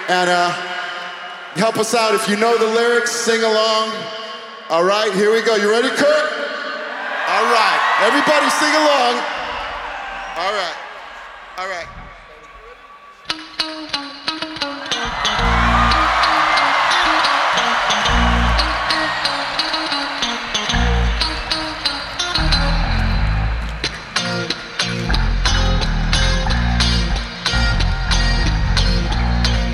And help us out. If you know the lyrics, sing along. All right, here we go. You ready, Kurt? All right, everybody sing along. All right, all right.